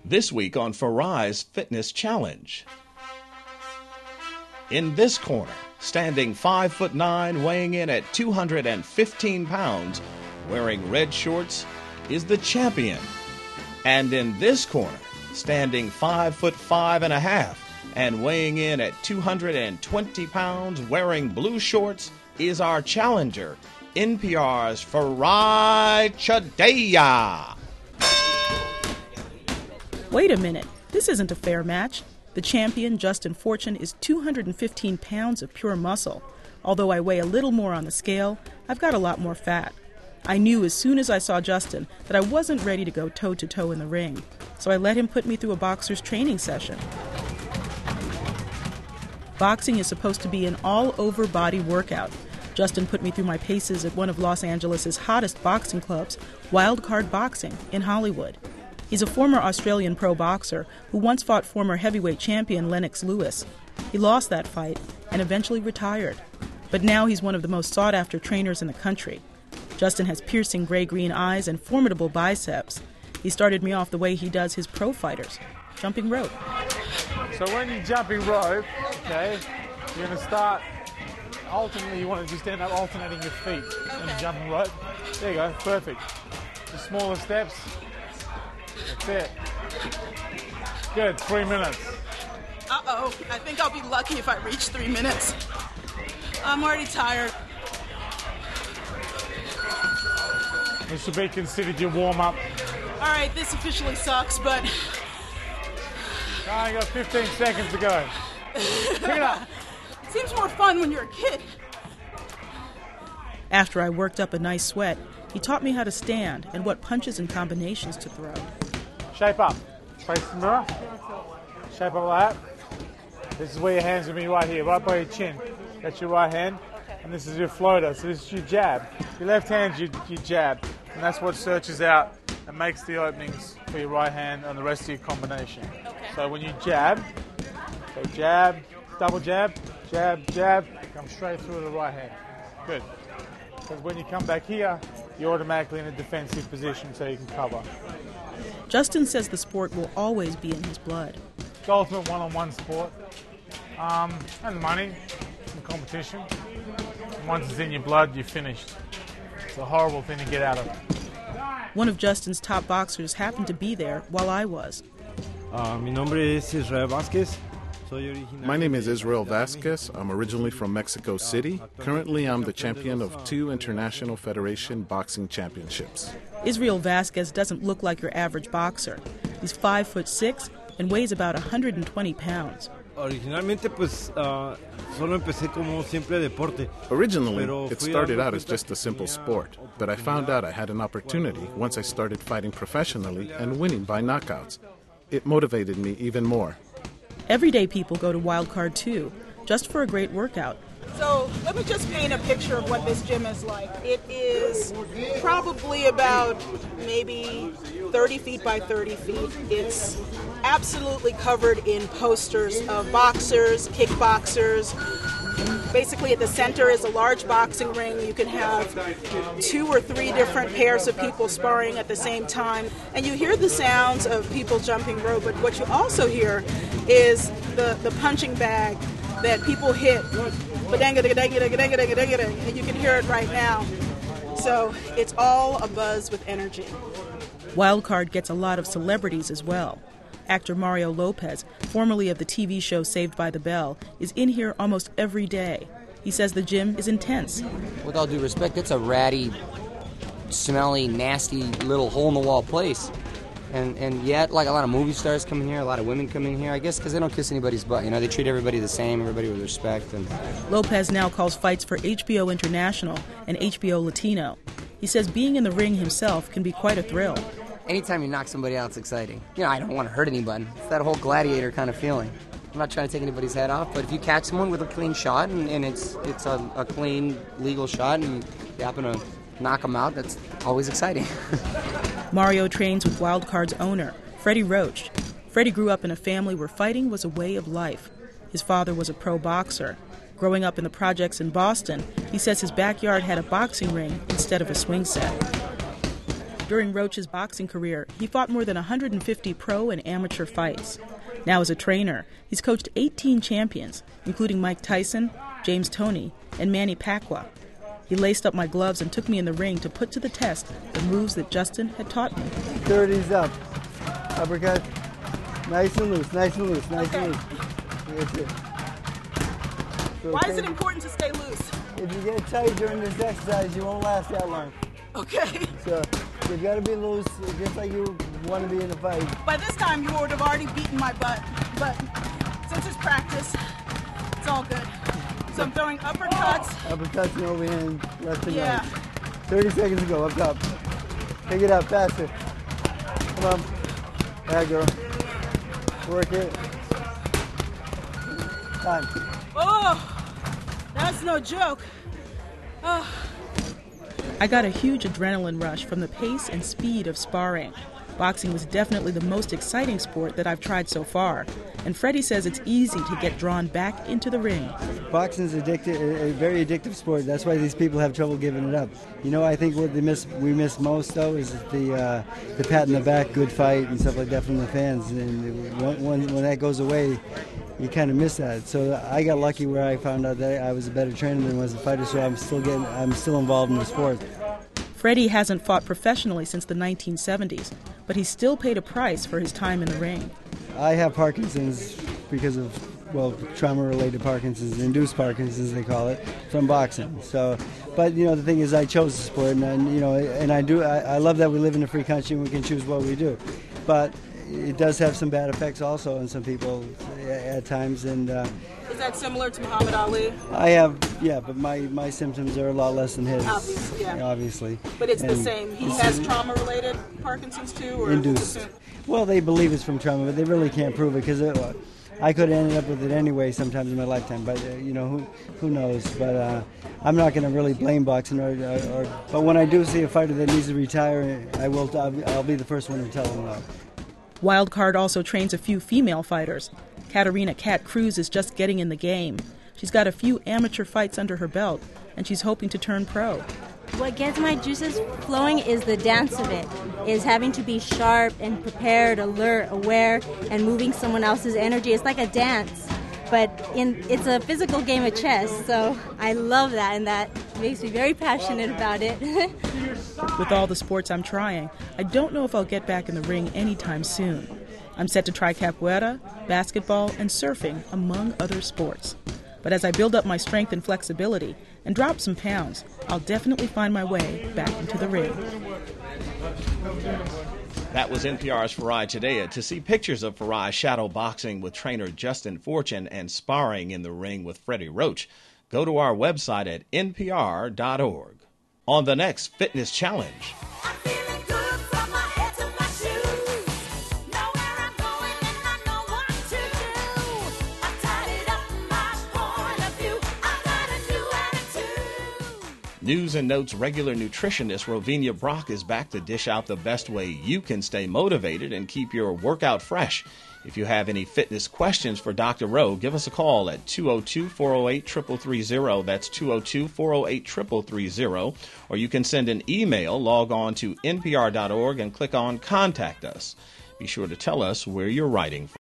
This week on Farai's Fitness Challenge. In this corner, standing 5'9", weighing in at 215 pounds, wearing red shorts, is the champion. And in this corner, standing 5'5.5" and weighing in at 220 pounds, wearing blue shorts, is our challenger, NPR's Farai Chideya. Wait a minute, this isn't a fair match. The champion, Justin Fortune, is 215 pounds of pure muscle. Although I weigh a little more on the scale, I've got a lot more fat. I knew as soon as I saw Justin that I wasn't ready to go toe-to-toe in the ring, so I let him put me through a boxer's training session. Boxing is supposed to be an all-over body workout. Justin put me through my paces at one of Los Angeles' hottest boxing clubs, Wild Card Boxing, in Hollywood. He's a former Australian pro boxer who once fought former heavyweight champion Lennox Lewis. He lost that fight and eventually retired. But now he's one of the most sought-after trainers in the country. Justin has piercing gray-green eyes and formidable biceps. He started me off the way he does his pro fighters, jumping rope. So when you're jumping rope, okay, you're going to start, ultimately you want to just end up alternating your feet when you're jumping rope. There you go, perfect. The smaller steps. That's it. Good, 3 minutes. Uh-oh, I think I'll be lucky if I reach 3 minutes. I'm already tired. This should be considered your warm-up. All right, this officially sucks, but... I got 15 seconds to go. Pick it up. Seems more fun when you're a kid. After I worked up a nice sweat, he taught me how to stand and what punches and combinations to throw. Shape up. Face the mirror. Shape up like that. This is where your hands will be right here, right by your chin. That's your right hand, and this is your floater. So this is your jab. Your left hand's your jab, and that's what searches out and makes the openings for your right hand and the rest of your combination. Okay. So when you jab, so jab, double jab, jab, jab, come straight through to the right hand. Good. Because when you come back here, you're automatically in a defensive position so you can cover. Justin says the sport will always be in his blood. It's the ultimate one-on-one sport. And money and competition. And once it's in your blood, you're finished. It's a horrible thing to get out of. One of Justin's top boxers happened to be there while I was. Mi nombre es Israel Vázquez. My name is Israel Vasquez. I'm originally from Mexico City. Currently, I'm the champion of 2 International Federation Boxing Championships. Israel Vasquez doesn't look like your average boxer. He's 5'6" and weighs about 120 pounds. Originally, it started out as just a simple sport, but I found out I had an opportunity once I started fighting professionally and winning by knockouts. It motivated me even more. Everyday people go to Wild Card too, just for a great workout. So let me just paint a picture of what this gym is like. It is probably about maybe 30 feet by 30 feet. It's absolutely covered in posters of boxers, kickboxers. Basically at the center is a large boxing ring. You can have 2 or 3 different pairs of people sparring at the same time. And you hear the sounds of people jumping rope, but what you also hear is the punching bag that people hit. And you can hear it right now. So it's all abuzz with energy. Wild Card gets a lot of celebrities as well. Actor Mario Lopez, formerly of the TV show Saved by the Bell, is in here almost every day. He says the gym is intense. With all due respect, it's a ratty, smelly, nasty little hole-in-the-wall place. And yet, like a lot of movie stars come in here, a lot of women come in here, I guess because they don't kiss anybody's butt. You know, they treat everybody the same, everybody with respect. And Lopez now calls fights for HBO International and HBO Latino. He says being in the ring himself can be quite a thrill. Anytime you knock somebody out, it's exciting. You know, I don't want to hurt anybody. It's that whole gladiator kind of feeling. I'm not trying to take anybody's head off, but if you catch someone with a clean shot and it's a clean, legal shot and you happen to knock them out, that's always exciting. Mario trains with Wild Card's owner, Freddie Roach. Freddie grew up in a family where fighting was a way of life. His father was a pro boxer. Growing up in the projects in Boston, he says his backyard had a boxing ring instead of a swing set. During Roach's boxing career, he fought more than 150 pro and amateur fights. Now as a trainer, he's coached 18 champions, including Mike Tyson, James Toney, and Manny Pacquiao. He laced up my gloves and took me in the ring to put to the test the moves that Justin had taught me. 30s up. Uppercut. Nice and loose, nice and loose, nice and loose. That's it. So Why is it important to stay loose? If you get tight during this exercise, you won't last that long. Okay. So you've got to be loose, just like you want to be in a fight. By this time, you would have already beaten my butt, but since it's practice, it's all good. So I'm throwing uppercuts. Uppercuts and overhand, left and Yeah. right. 30 seconds to go, up top. Pick it up, faster. Come on. There, girl. Work it. Time. Oh, that's no joke. Oh. I got a huge adrenaline rush from the pace and speed of sparring. Boxing was definitely the most exciting sport that I've tried so far, and Freddie says it's easy to get drawn back into the ring. Boxing is a very addictive sport. That's why these people have trouble giving it up. You know, I think what we miss most, though, is the pat in the back, good fight, and stuff like that from the fans. And when that goes away, you kind of miss that. So I got lucky where I found out that I was a better trainer than was a fighter, so I'm still involved in the sport. Freddie hasn't fought professionally since the 1970s, but he's still paid a price for his time in the ring. I have Parkinson's because of, trauma-related Parkinson's, induced Parkinson's they call it, from boxing. So, but the thing is, I chose the sport, and I love that we live in a free country and we can choose what we do. But it does have some bad effects also on some people at times, and Is that similar to Muhammad Ali? I have, but my symptoms are a lot less than his. Obviously. Obviously. But it's the And same. He has trauma-related Parkinson's too, or induced. Well, they believe it's from trauma, but they really can't prove it because I could have ended up with it anyway sometimes in my lifetime. But who knows? But I'm not going to really blame boxing. But when I do see a fighter that needs to retire, I'll be the first one to tell them that. Wildcard also trains a few female fighters. Katarina Cat Cruz is just getting in the game. She's got a few amateur fights under her belt, and she's hoping to turn pro. What gets my juices flowing is the dance of it, is having to be sharp and prepared, alert, aware, and moving someone else's energy. It's like a dance, but it's a physical game of chess, so I love that, and that makes me very passionate about it. With all the sports I'm trying, I don't know if I'll get back in the ring anytime soon. I'm set to try capoeira, basketball, and surfing, among other sports. But as I build up my strength and flexibility and drop some pounds, I'll definitely find my way back into the ring. That was NPR's Farai Chideya. To see pictures of Farai shadow boxing with trainer Justin Fortune and sparring in the ring with Freddie Roach, go to our website at npr.org. On the next Fitness Challenge. News and Notes regular nutritionist Rovinia Brock is back to dish out the best way you can stay motivated and keep your workout fresh. If you have any fitness questions for Dr. Rowe, give us a call at 202-408-3330. That's 202-408-3330. Or you can send an email, log on to npr.org and click on Contact Us. Be sure to tell us where you're writing from.